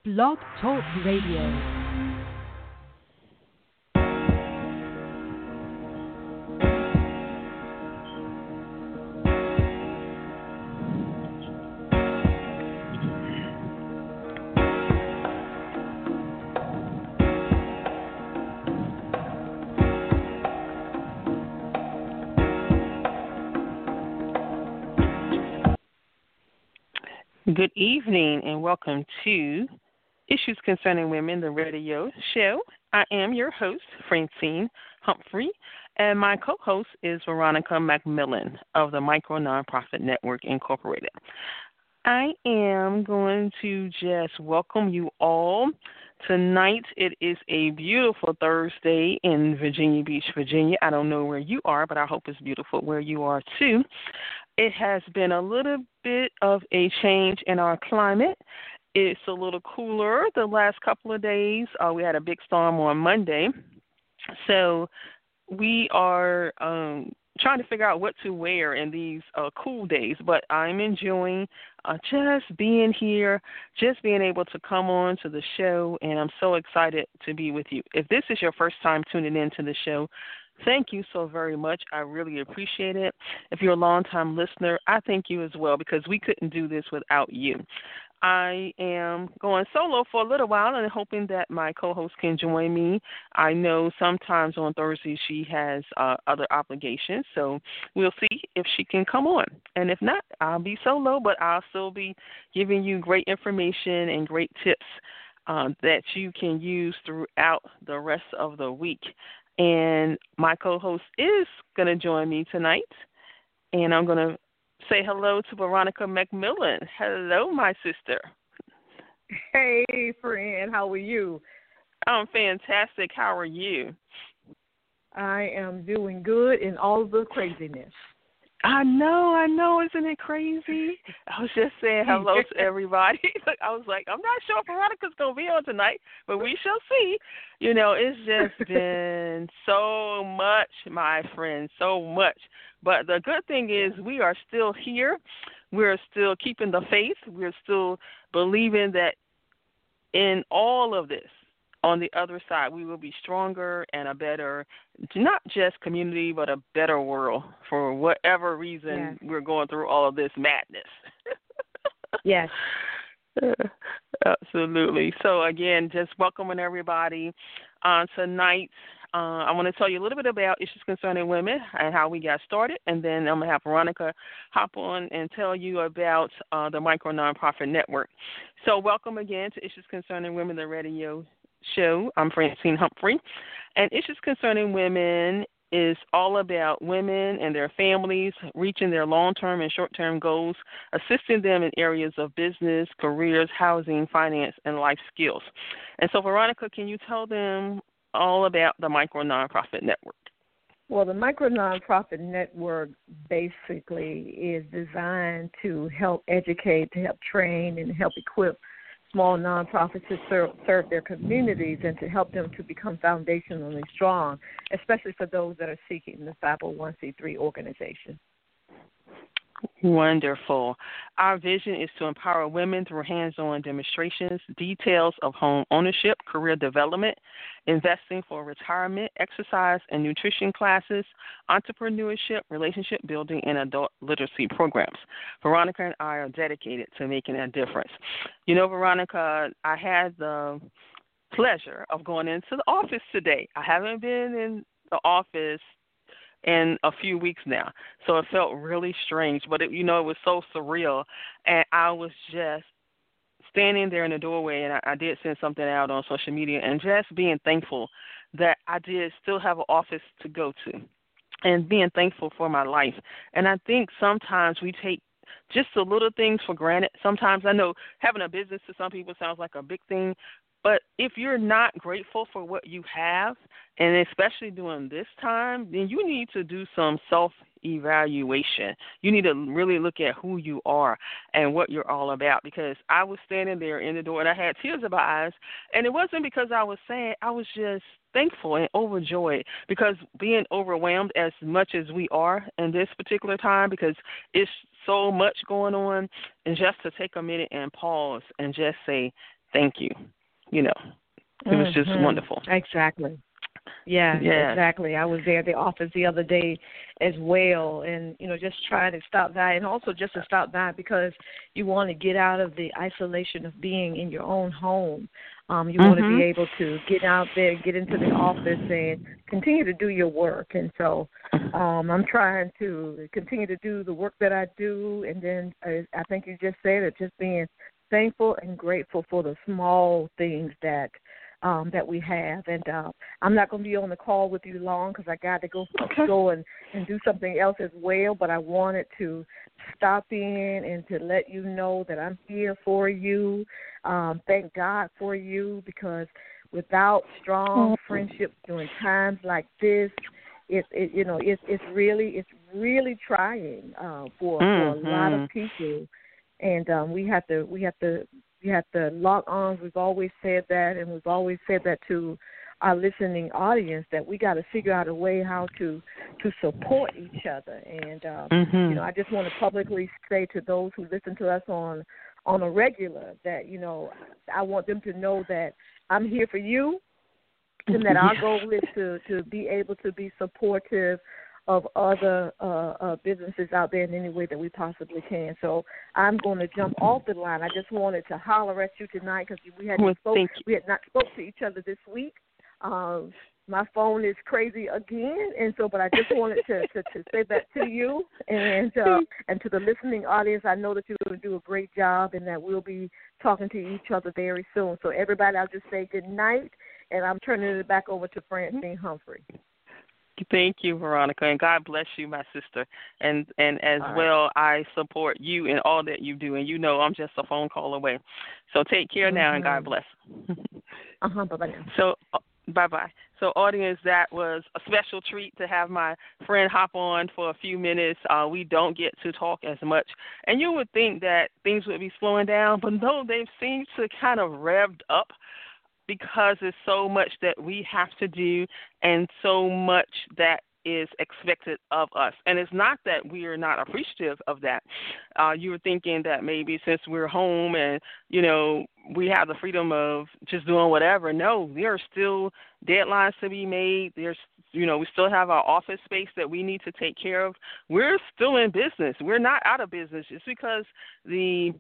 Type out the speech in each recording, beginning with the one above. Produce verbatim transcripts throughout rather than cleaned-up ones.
Blog Talk Radio. Good evening and welcome to Issues Concerning Women, the radio show. I am your host, Francine Humphrey, and my co-host is Veronica McMillan of the Micro Nonprofit Network, Incorporated. I am going to just welcome you all. Tonight it is a beautiful Thursday in Virginia Beach, Virginia. I don't know where you are, but I hope it's beautiful where you are too. It has been a little bit of a change in our climate. It's a little cooler the last couple of days. Uh, we had a big storm on Monday. So we are um, trying to figure out what to wear in these uh, cool days. But I'm enjoying uh, just being here, just being able to come on to the show, and I'm so excited to be with you. If this is your first time tuning in to the show, thank you so very much. I really appreciate it. If you're a longtime listener, I thank you as well because we couldn't do this without you. I am going solo for a little while and hoping that my co-host can join me. I know sometimes on Thursdays she has uh, other obligations, so we'll see if she can come on. And if not, I'll be solo, but I'll still be giving you great information and great tips uh, that you can use throughout the rest of the week. And my co-host is going to join me tonight, and I'm going to say hello to Veronica McMillan. Hello, my sister. Hey, friend. How are you? I'm fantastic. How are you? I am doing good in all the craziness. I know, I know. Isn't it crazy? I was just saying hello to everybody. I was like, I'm not sure if Veronica's going to be on tonight, but we shall see. You know, it's just been so much, my friend, so much. But the good thing is we are still here. We're still keeping the faith. We're still believing that in all of this, on the other side, we will be stronger and a better, not just community, but a better world for whatever reason yes. We're going through all of this madness. Yes. Absolutely. So, again, just welcoming everybody on tonight. Uh, I want to tell you a little bit about Issues Concerning Women and how we got started, and then I'm going to have Veronica hop on and tell you about uh, the Micro Nonprofit Network. So, welcome again to Issues Concerning Women, the radio show. I'm Francine Humphrey, and Issues Concerning Women is all about women and their families reaching their long-term and short-term goals, assisting them in areas of business, careers, housing, finance, and life skills. And so, Veronica, can you tell them all about the Micro Nonprofit Network? Well, the Micro Nonprofit Network basically is designed to help educate, to help train, and help equip small nonprofits to serve, serve their communities and to help them to become foundationally strong, especially for those that are seeking the five oh one c three organization. Wonderful. Our vision is to empower women through hands-on demonstrations, details of home ownership, career development, investing for retirement, exercise and nutrition classes, entrepreneurship, relationship building, and adult literacy programs. Veronica and I are dedicated to making a difference. You know, Veronica, I had the pleasure of going into the office today. I haven't been in the office in a few weeks now. So it felt really strange, but it, you know, it was so surreal. And I was just standing there in the doorway, and I, I did send something out on social media, and just being thankful that I did still have an office to go to and being thankful for my life. And I think sometimes we take just the little things for granted. Sometimes I know having a business to some people sounds like a big thing, but if you're not grateful for what you have, and especially during this time, then you need to do some self-evaluation. You need to really look at who you are and what you're all about, because I was standing there in the door, and I had tears in my eyes, and it wasn't because I was sad. I was just thankful and overjoyed, because being overwhelmed as much as we are in this particular time, because it's so much going on, and just to take a minute and pause and just say, thank you. You know, it was just Mm-hmm. wonderful. Exactly. Yeah, Yes. exactly. I was there at the office the other day as well, and you know, just trying to stop by, and also just to stop by because you want to get out of the isolation of being in your own home. Um, you want to be Mhm. able to get out there, get into the office, and continue to do your work. And so, um, I'm trying to continue to do the work that I do, and then uh, I think you just said it, just being thankful and grateful for the small things that um, that we have. And uh, I'm not going to be on the call with you long because I got to go Okay. go and, and do something else as well. But I wanted to stop in and to let you know that I'm here for you. Um, thank God for you, because without strong friendships during times like this, it, it you know it's it's really it's really trying uh, for for a lot of Mhm. people, and um, we have to we have to we have to lock arms. We've always said that, and we've always said that to our listening audience, that we got to figure out a way how to to support each other. And um, you know, Mhm. I just want to publicly say to those who listen to us on on a regular that, you know, I want them to know that I'm here for you, and that our Yes. goal is to, to be able to be supportive of other uh, uh, businesses out there in any way that we possibly can. So I'm going to jump off the line. I just wanted to holler at you tonight because we hadn't Well, spoke. thank you. We had not spoke to each other this week. Um, my phone is crazy again, and so, but I just wanted to, to, to say that to you and uh, and to the listening audience. I know that you're going to do a great job, and that we'll be talking to each other very soon. So everybody, I'll just say good night, and I'm turning it back over to Francine Humphrey. Thank you, Veronica, and God bless you, my sister. And and as All right. well, I support you in all that you do. And you know, I'm just a phone call away. So take care now, and God Mm-hmm. bless. Uh-huh. Bye-bye now. So, uh, bye-bye. So, audience, that was a special treat to have my friend hop on for a few minutes. Uh, we don't get to talk as much. And you would think that things would be slowing down, but no, they seem to kind of revved up because there's so much that we have to do and so much that is expected of us. And it's not that we are not appreciative of that. Uh, you were thinking that maybe since we're home and, you know, we have the freedom of just doing whatever. No, there are still deadlines to be made. There's, you know, we still have our office space that we need to take care of. We're still in business. We're not out of business. It's because the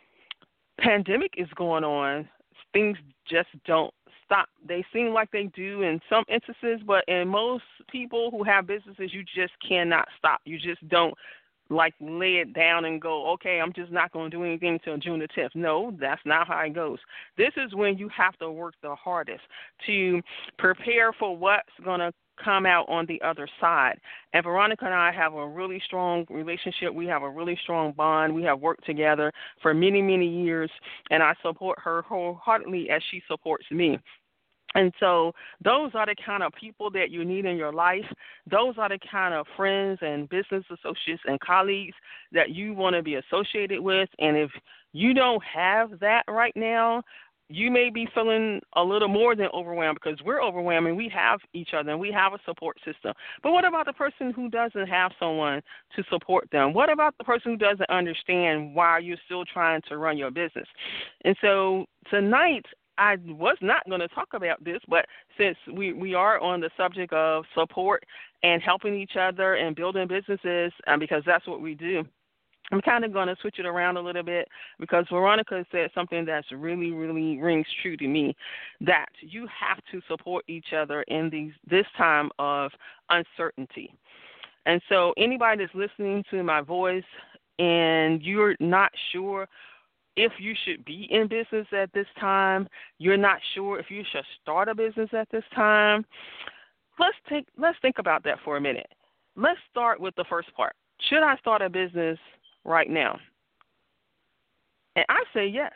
pandemic is going on, things just don't stop. They seem like they do in some instances, but in most people who have businesses, you just cannot stop. You just don't like lay it down and go, okay, I'm just not going to do anything until June the tenth. No, that's not how it goes. This is when you have to work the hardest to prepare for what's going to come out on the other side. And Veronica and I have a really strong relationship. We have a really strong bond. We have worked together for many, many years, and I support her wholeheartedly as she supports me. And so those are the kind of people that you need in your life. Those are the kind of friends and business associates and colleagues that you want to be associated with. And if you don't have that right now, you may be feeling a little more than overwhelmed, because we're overwhelmed and we have each other and we have a support system. But what about the person who doesn't have someone to support them? What about the person who doesn't understand why you're still trying to run your business? And so tonight, I was not going to talk about this, but since we, we are on the subject of support and helping each other and building businesses, um, because that's what we do, I'm kind of going to switch it around a little bit, because Veronica said something that's really, really rings true to me, that you have to support each other in these this time of uncertainty. And so anybody that's listening to my voice and you're not sure if you should be in business at this time, you're not sure if you should start a business at this time, let's take let's think about that for a minute. Let's start with the first part. Should I start a business right now? And I say yes.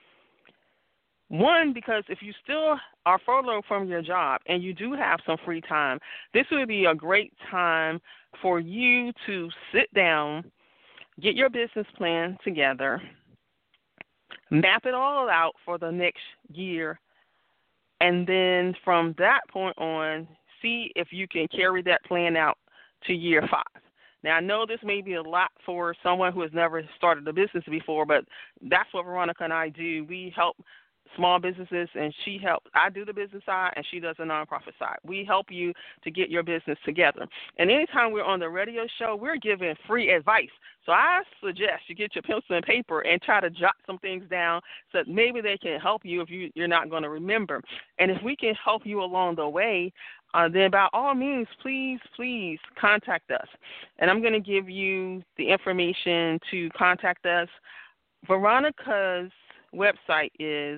One, because if you still are furloughed from your job and you do have some free time, this would be a great time for you to sit down, get your business plan together, map it all out for the next year, and then from that point on, see if you can carry that plan out to year five. Now, I know this may be a lot for someone who has never started a business before, but that's what Veronica and I do. We help small businesses, and she helps. I do the business side, and she does the nonprofit side. We help you to get your business together. And anytime we're on the radio show, we're giving free advice. So I suggest you get your pencil and paper and try to jot some things down so that maybe they can help you if you, you're not going to remember. And if we can help you along the way, uh, then by all means, please, please contact us. And I'm going to give you the information to contact us. Veronica's website is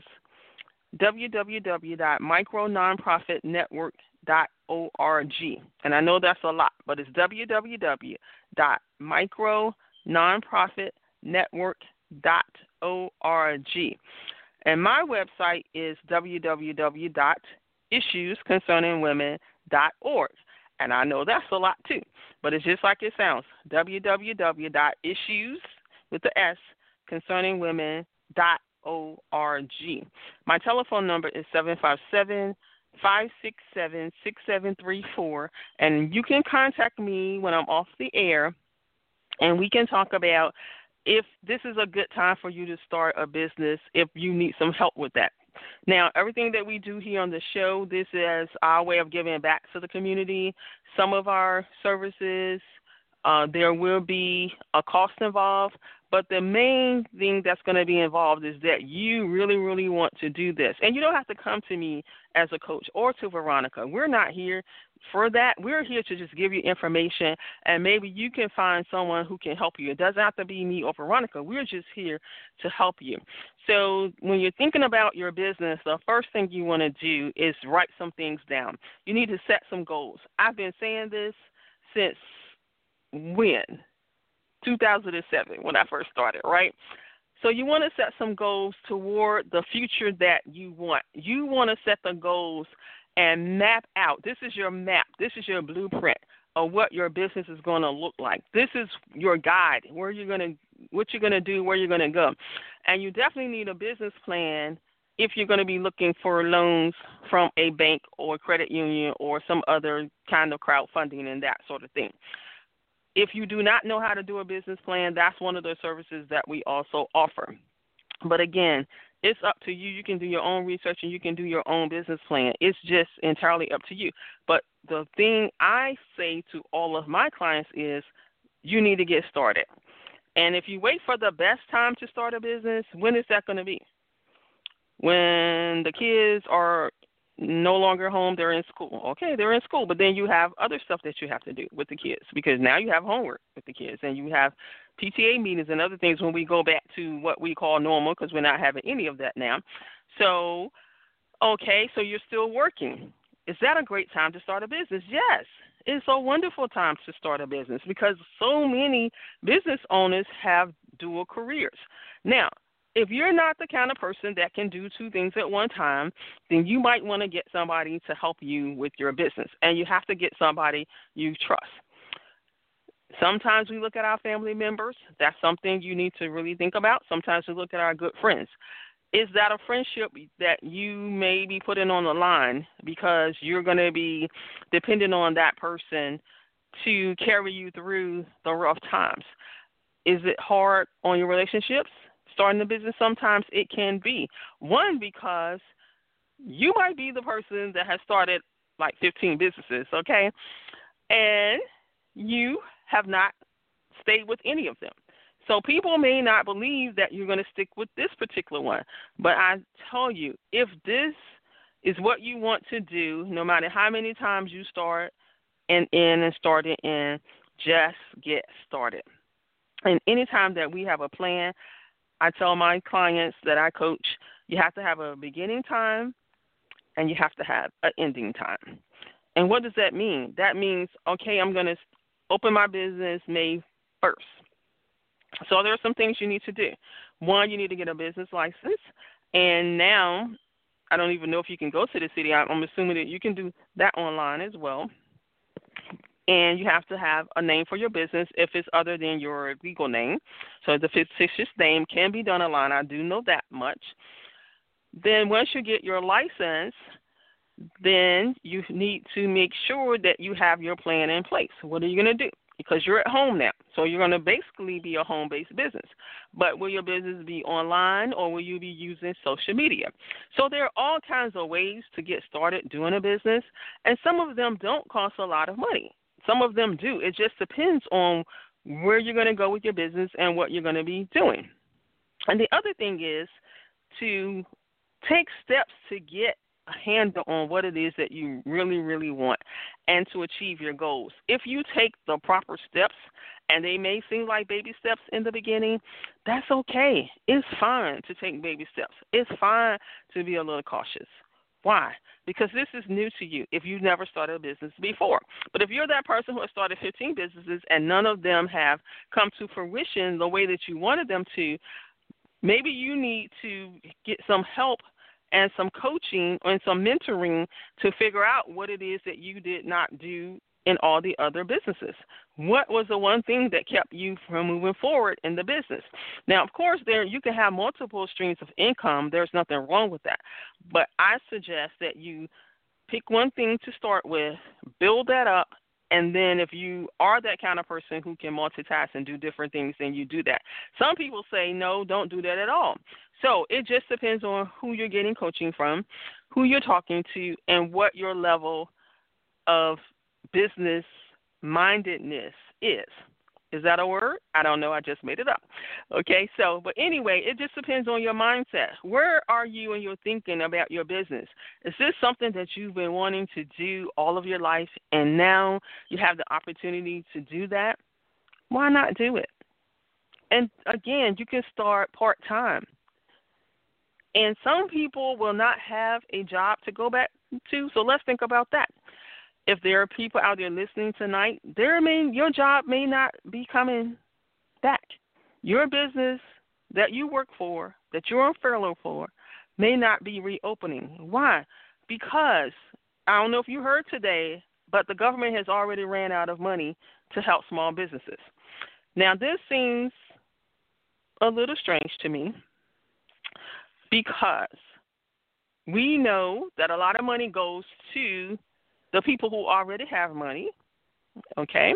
w w w dot micro nonprofit network dot org. And I know that's a lot, but it's w w w dot micro nonprofit network dot org. And my website is w w w dot issues concerning women dot org. And I know that's a lot too, but it's just like it sounds, w w w dot issues with the S concerning women dot org. My telephone number is seven five seven, five six seven, six seven three four, and you can contact me when I'm off the air, and we can talk about if this is a good time for you to start a business, if you need some help with that. Now, everything that we do here on the show, this is our way of giving back to the community. Some of our services, uh, there will be a cost involved, but the main thing that's going to be involved is that you really, really want to do this. And you don't have to come to me as a coach or to Veronica. We're not here for that. We're here to just give you information, and maybe you can find someone who can help you. It doesn't have to be me or Veronica. We're just here to help you. So when you're thinking about your business, the first thing you want to do is write some things down. You need to set some goals. I've been saying this since when? two thousand seven, when I first started, right? So you want to set some goals toward the future that you want. You want to set the goals and map out. This is your map. This is your blueprint of what your business is going to look like. This is your guide, where you're going to, what you're going to do, where you're going to go. And you definitely need a business plan if you're going to be looking for loans from a bank or credit union or some other kind of crowdfunding and that sort of thing. If you do not know how to do a business plan, that's one of the services that we also offer. But again, it's up to you. You can do your own research and you can do your own business plan. It's just entirely up to you. But the thing I say to all of my clients is you need to get started. And if you wait for the best time to start a business, when is that going to be? When the kids are no longer home, they're in school. Okay, they're in school, but then you have other stuff that you have to do with the kids, because now you have homework with the kids and you have P T A meetings and other things when we go back to what we call normal, because we're not having any of that now. So, okay, so you're still working. Is that a great time to start a business? Yes, it's a wonderful time to start a business because so many business owners have dual careers. Now, if you're not the kind of person that can do two things at one time, then you might want to get somebody to help you with your business, and you have to get somebody you trust. Sometimes we look at our family members. That's something you need to really think about. Sometimes we look at our good friends. Is that a friendship that you may be putting on the line because you're going to be dependent on that person to carry you through the rough times? Is it hard on your relationships? Starting a business, sometimes it can be. One, because you might be the person that has started like fifteen businesses, okay? And you have not stayed with any of them. So people may not believe that you're going to stick with this particular one. But I tell you, if this is what you want to do, no matter how many times you start and in and start it in, just get started. And anytime that we have a plan, I tell my clients that I coach, you have to have a beginning time and you have to have an ending time. And what does that mean? That means, okay, I'm going to open my business May first. So there are some things you need to do. One, you need to get a business license. And now, I don't even know if you can go to the city. I'm assuming that you can do that online as well. And you have to have a name for your business if it's other than your legal name. So the fictitious name can be done online. I do know that much. Then once you get your license, then you need to make sure that you have your plan in place. What are you going to do? because you're at home now. So you're going to basically be a home-based business. But will your business be online or will you be using social media? So there are all kinds of ways to get started doing a business, and some of them don't cost a lot of money. Some of them do. It just depends on where you're going to go with your business and what you're going to be doing. And the other thing is to take steps to get a handle on what it is that you really, really want and to achieve your goals. If you take the proper steps, and they may seem like baby steps in the beginning, that's okay. It's fine to take baby steps. It's fine to be a little cautious. Why? Because this is new to you if you've never started a business before. But if you're that person who has started fifteen businesses and none of them have come to fruition the way that you wanted them to, maybe you need to get some help and some coaching and some mentoring to figure out what it is that you did not do in all the other businesses. What was the one thing that kept you from moving forward in the business? Now, of course, there you can have multiple streams of income. There's nothing wrong with that. But I suggest that you pick one thing to start with, build that up, and then if you are that kind of person who can multitask and do different things, then you do that. Some people say, no, don't do that at all. So it just depends on who you're getting coaching from, who you're talking to, and what your level of business mindedness is. Is that a word? I don't know. I just made it up. Okay, so, but anyway, it just depends on your mindset. Where are you in your thinking about your business? Is this something that you've been wanting to do all of your life, and now you have the opportunity to do that? Why not do it? And again, you can start part-time. And some people will not have a job to go back to, so let's think about that. If there are people out there listening tonight, there may, your job may not be coming back. Your business that you work for, that you're on furlough for, may not be reopening. Why? Because, I don't know if you heard today, but the government has already ran out of money to help small businesses. Now, this seems a little strange to me because we know that a lot of money goes to the people who already have money, okay,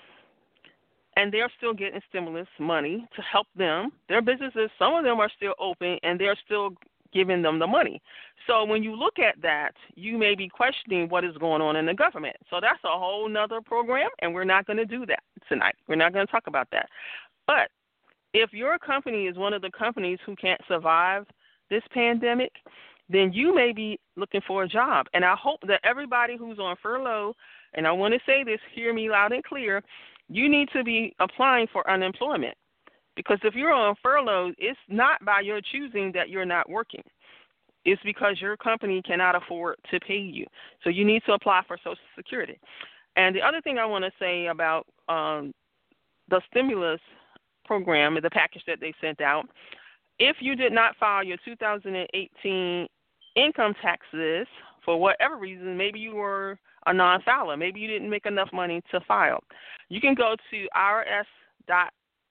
and they're still getting stimulus money to help them. Their businesses, some of them are still open, and they're still giving them the money. So when you look at that, you may be questioning what is going on in the government. So that's a whole nother program, and we're not going to do that tonight. We're not going to talk about that. But if your company is one of the companies who can't survive this pandemic, then you may be looking for a job. And I hope that everybody who's on furlough, and I want to say this, hear me loud and clear, you need to be applying for unemployment. Because if you're on furlough, it's not by your choosing that you're not working. It's because your company cannot afford to pay you. So you need to apply for Social Security. And the other thing I want to say about um, the stimulus program, the package that they sent out, if you did not file your two thousand eighteen income taxes for whatever reason, maybe you were a non-filer, maybe you didn't make enough money to file, you can go to I R S dot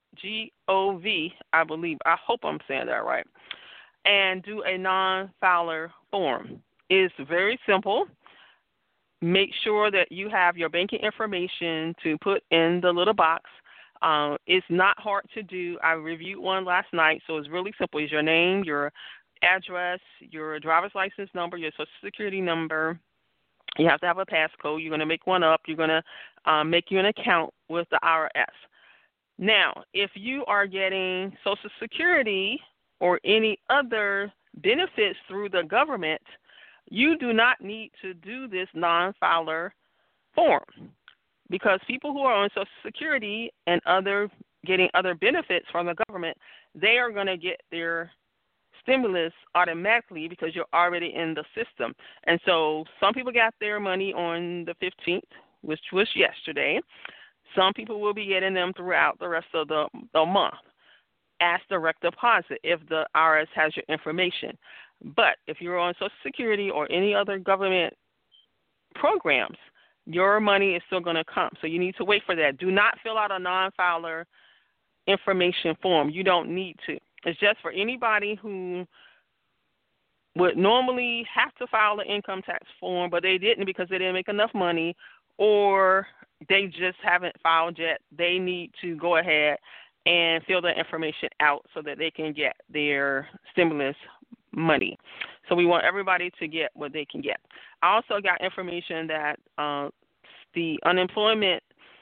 gov, I believe, I hope I'm saying that right, and do a non-filer form. It's very simple. Make sure that you have your banking information to put in the little box. Um, it's not hard to do. I reviewed one last night, so it's really simple. It's your name, your address, your driver's license number, your Social Security number. You have to have a passcode. You're going to make one up. You're going to um, make you an account with the I R S. Now, if you are getting Social Security or any other benefits through the government, you do not need to do this non-filer form, because people who are on Social Security and other getting other benefits from the government, they are going to get their stimulus automatically because you're already in the system. And so some people got their money on the fifteenth, which was yesterday. Some people will be getting them throughout the rest of the, the month as direct deposit if the I R S has your information. But if you're on Social Security or any other government programs, your money is still going to come. So you need to wait for that. Do not fill out a non-filer information form. You don't need to. It's just for anybody who would normally have to file an income tax form, but they didn't because they didn't make enough money, or they just haven't filed yet, they need to go ahead and fill that information out so that they can get their stimulus money. So we want everybody to get what they can get. I also got information that uh, the unemployment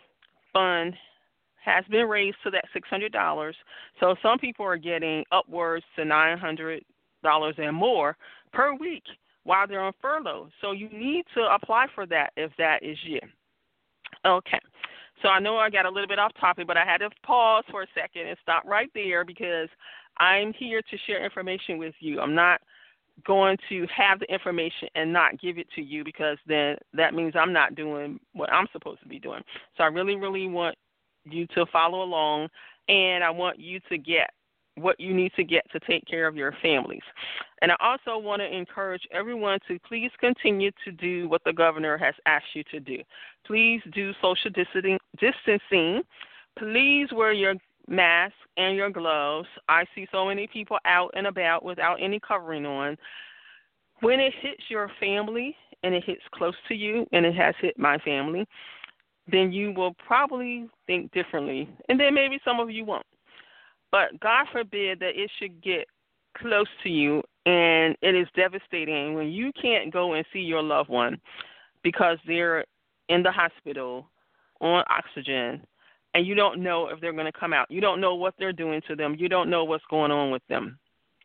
fund has been raised to that six hundred dollars. So some people are getting upwards to nine hundred dollars and more per week while they're on furlough. So you need to apply for that if that is you. Okay. So I know I got a little bit off topic, but I had to pause for a second and stop right there because I'm here to share information with you. I'm not going to have the information and not give it to you because then that means I'm not doing what I'm supposed to be doing. So I really, really want you to follow along, and I want you to get what you need to get to take care of your families. And I also want to encourage everyone to please continue to do what the governor has asked you to do. Please do social distancing. Please wear your mask and your gloves. I see so many people out and about without any covering on. When it hits your family and it hits close to you, and it has hit my family, then you will probably think differently. And then maybe some of you won't. But God forbid that it should get close to you and it is devastating when you can't go and see your loved one because they're in the hospital on oxygen and you don't know if they're going to come out. You don't know what they're doing to them. You don't know what's going on with them.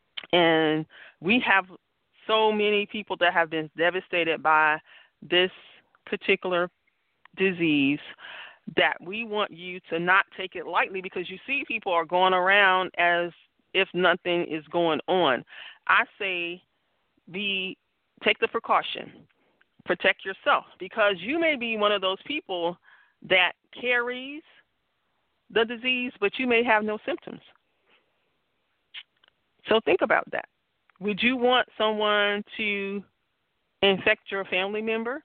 And we have so many people that have been devastated by this particular disease that we want you to not take it lightly because you see people are going around as if nothing is going on. I say be take the precaution. Protect yourself because you may be one of those people that carries the disease, but you may have no symptoms. So think about that. Would you want someone to infect your family member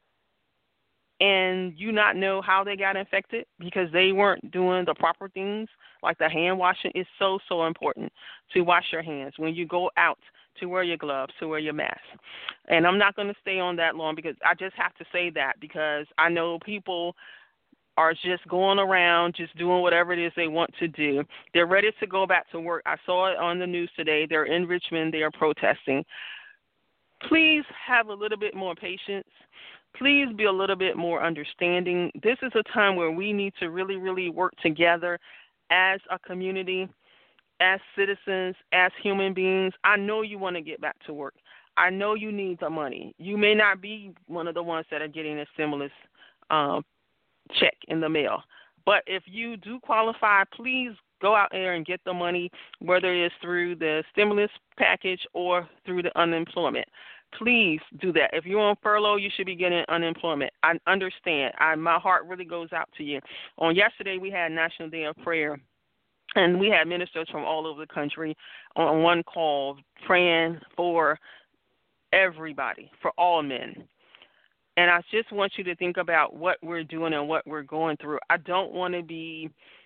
and you not know how they got infected because they weren't doing the proper things? Like the hand washing is so, so important to wash your hands when you go out, to wear your gloves, to wear your mask. And I'm not going to stay on that long because I just have to say that because I know people are just going around, just doing whatever it is they want to do. They're ready to go back to work. I saw it on the news today. They're in Richmond. They are protesting. Please have a little bit more patience. Please be a little bit more understanding. This is a time where we need to really, really work together as a community, as citizens, as human beings. I know you want to get back to work. I know you need the money. You may not be one of the ones that are getting a stimulus um, check in the mail. But if you do qualify, please go out there and get the money, whether it is through the stimulus package or through the unemployment. Please do that. If you're on furlough, you should be getting unemployment. I understand. I, my heart really goes out to you. On yesterday, we had National Day of Prayer, and we had ministers from all over the country on one call praying for everybody, for all men. And I just want you to think about what we're doing and what we're going through. I don't want to be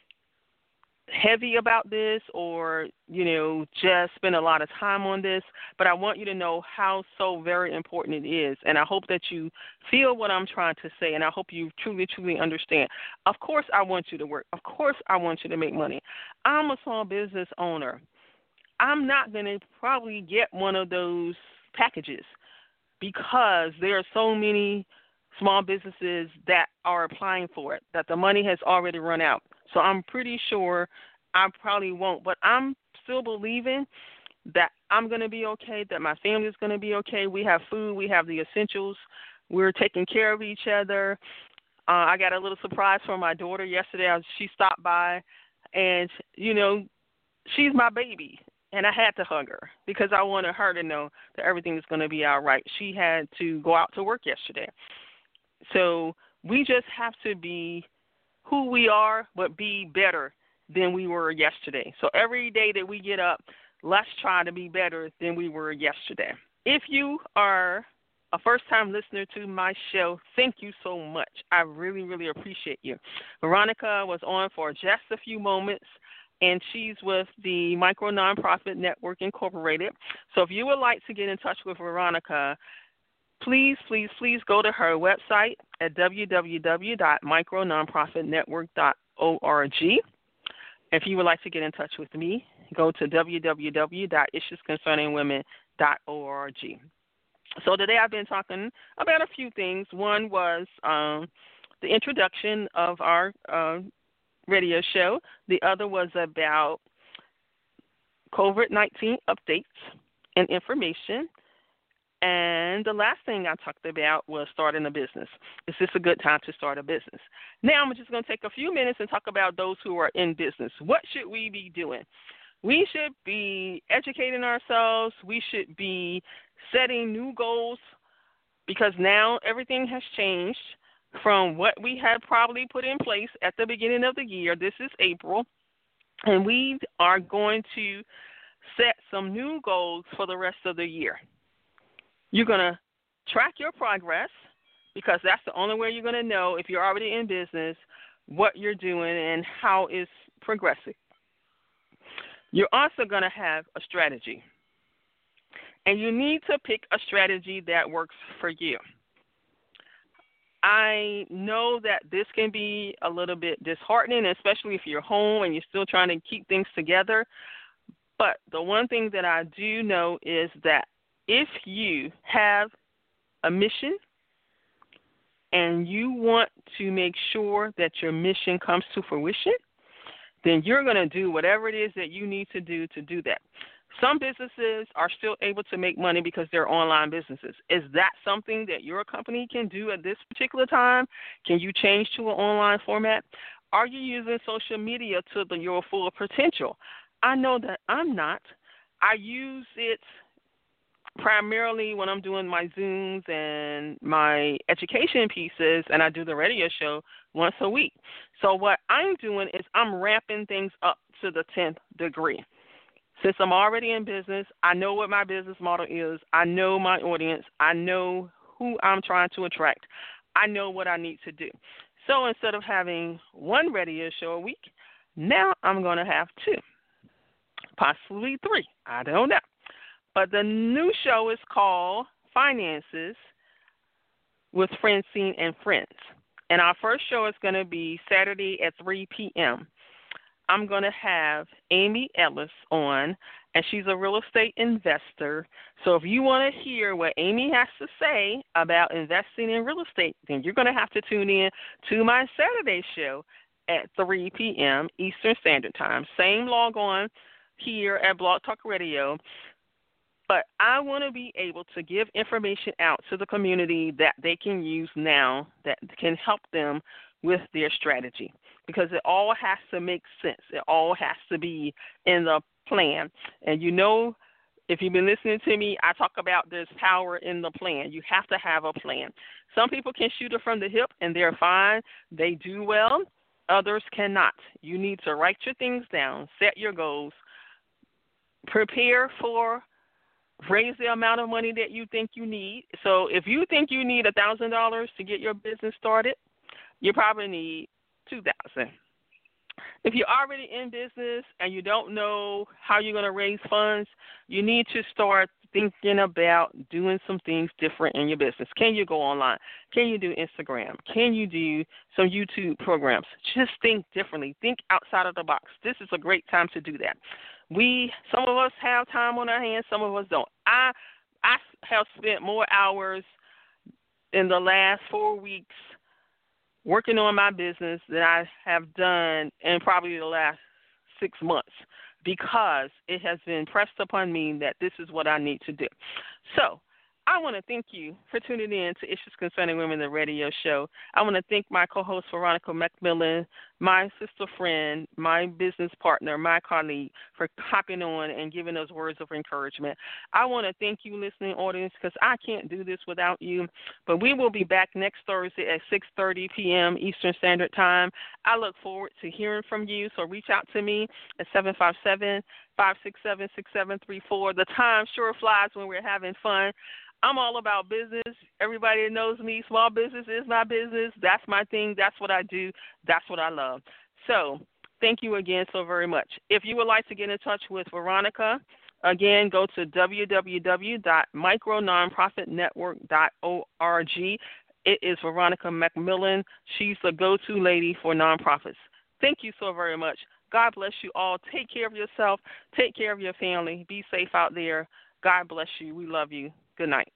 heavy about this or, you know, just spend a lot of time on this, but I want you to know how so very important it is. And I hope that you feel what I'm trying to say, and I hope you truly, truly understand. Of course I want you to work. Of course I want you to make money. I'm a small business owner. I'm not going to probably get one of those packages because there are so many small businesses that are applying for it, that the money has already run out. So I'm pretty sure I probably won't, but I'm still believing that I'm going to be okay, that my family is going to be okay. We have food. We have the essentials. We're taking care of each other. Uh, I got a little surprise from my daughter yesterday. I, she stopped by, and, you know, she's my baby, and I had to hug her because I wanted her to know that everything is going to be all right. She had to go out to work yesterday. So we just have to be who we are, but be better than we were yesterday. So every day that we get up, let's try to be better than we were yesterday. If you are a first-time listener to my show, thank you so much. I really, really appreciate you. Veronica was on for just a few moments, and she's with the Micro Nonprofit Network Incorporated. So if you would like to get in touch with Veronica, please, please, please go to her website at w w w dot micro nonprofit network dot org. If you would like to get in touch with me, go to w w w dot issues concerning women dot org. So today I've been talking about a few things. One was um, the introduction of our uh, radio show. The other was about COVID nineteen updates and information. And the last thing I talked about was starting a business. Is this a good time to start a business? Now I'm just going to take a few minutes and talk about those who are in business. What should we be doing? We should be educating ourselves. We should be setting new goals because now everything has changed from what we had probably put in place at the beginning of the year. This is April, and we are going to set some new goals for the rest of the year. You're going to track your progress because that's the only way you're going to know if you're already in business what you're doing and how it's progressing. You're also going to have a strategy, and you need to pick a strategy that works for you. I know that this can be a little bit disheartening, especially if you're home and you're still trying to keep things together. But the one thing that I do know is that if you have a mission and you want to make sure that your mission comes to fruition, then you're going to do whatever it is that you need to do to do that. Some businesses are still able to make money because they're online businesses. Is that something that your company can do at this particular time? Can you change to an online format? Are you using social media to the, your full potential? I know that I'm not. I use it primarily when I'm doing my Zooms and my education pieces, and I do the radio show once a week. So what I'm doing is I'm ramping things up to the tenth degree. Since I'm already in business, I know what my business model is. I know my audience. I know who I'm trying to attract. I know what I need to do. So instead of having one radio show a week, now I'm going to have two, possibly three. I don't know. But the new show is called Finances with Francine and Friends. And our first show is going to be Saturday at three p.m. I'm going to have Amy Ellis on, and she's a real estate investor. So if you want to hear what Amy has to say about investing in real estate, then you're going to have to tune in to my Saturday show at three p.m. Eastern Standard Time. Same log on here at Blog Talk Radio. But I want to be able to give information out to the community that they can use now that can help them with their strategy, because it all has to make sense. It all has to be in the plan. And you know, if you've been listening to me, I talk about there's power in the plan. You have to have a plan. Some people can shoot it from the hip and they're fine. They do well. Others cannot. You need to write your things down, set your goals, prepare for raise the amount of money that you think you need. So if you think you need one thousand dollars to get your business started, you probably need two thousand dollars. If you're already in business and you don't know how you're going to raise funds, you need to start thinking about doing some things different in your business. Can you go online? Can you do Instagram? Can you do some YouTube programs? Just think differently. Think outside of the box. This is a great time to do that. We, some of us have time on our hands, some of us don't. I, I have spent more hours in the last four weeks working on my business than I have done in probably the last six months because it has been pressed upon me that this is what I need to do. So I want to thank you for tuning in to Issues Concerning Women, the radio show. I want to thank my co-host, Veronica McMillan, my sister friend, my business partner, my colleague, for hopping on and giving us words of encouragement. I want to thank you, listening audience, because I can't do this without you. But we will be back next Thursday at six thirty p.m. Eastern Standard Time. I look forward to hearing from you, so reach out to me at seven five seven, five six seven, six seven three four. The time sure flies when we're having fun. I'm all about business. Everybody knows me. Small business is my business. That's my thing. That's what I do. That's what I love. So thank you again so very much. If you would like to get in touch with Veronica, Again, go to w w w dot micro nonprofit network dot org. It is Veronica McMillan. She's the go-to lady for nonprofits. Thank you so very much. God bless you all. Take care of yourself. Take care of your family. Be safe out there. God bless you. We love you. Good night.